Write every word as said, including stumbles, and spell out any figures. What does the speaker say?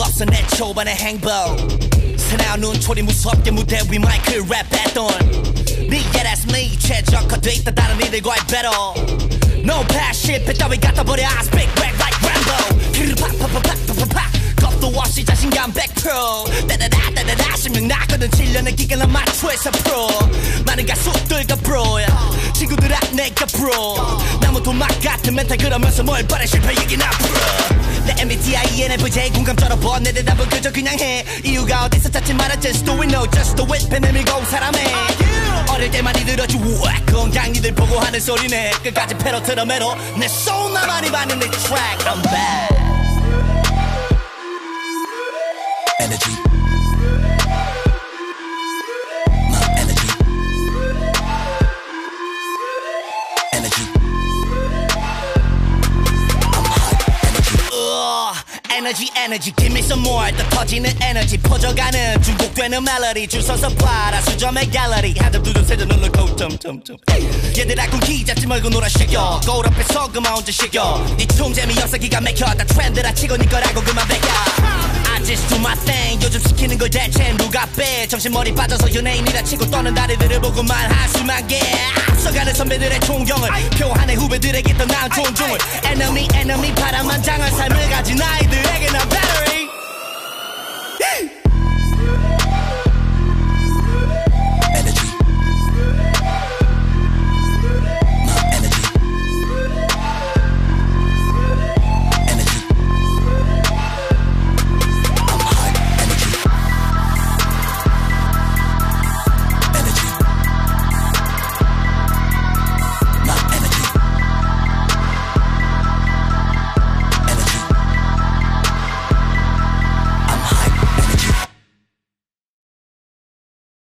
없어 내 초반의 행복 사나운 눈초리 무섭게 무대 위 마이크를 랩했던 Me yeah that's me 최적화돼 있다 다른 이들과의 battle No passion 배 따위 갖다 버려 I speak back like Rambo 그르르 팍팍팍팍팍팍 겁도 없이 자신감 백 퍼센트 따다다 따다다 신명 나거든 칠 년의 기간을 맞춰서 프로 많은 가수들과 브로야 친구들아 내가 브로 나무 도막 같은 멘탈 그러면서 뭘 바래 실패 얘기나 프로 내 엠비티아이 엔에프제이 공감 쩔어버 내 대답은 그저 그냥 해 이유가 어디서 찾지 말아 just do it no just do it 배 내밀고 사람해 어릴 때 많이 들었지 우와 건강이들 보고 하는 소리네 끝까지 패로 틀어매로 내 소울 나만이 받는 내 track I'm back Energy My energy Energy I'm hot energy uh, Energy energy give me some more 더 터지는 에너지 퍼져가는 중독되는 멜로디 줄 서서 봐라 수점의 갤러리 한점 두점 세점 눌러 고점점점 얘들아 군기 잡지 말고 놀아 시켜 거울 앞에서 그만 혼자 시켜 네 총 재미없어 기가 막혀 다 트렌드라 치고 네 거라고 그만 베껴 I just do my thing 요즘 시키는 걸 대체 누가 빼 정신머리 빠져서 연예인이라 치고 떠는 다리들을 보고만 한숨만 개 앞서가는 선배들의 존경을 표하는 후배들에게 더 나은 존중을 Enemy enemy 바람만장한 삶을 가진 아이들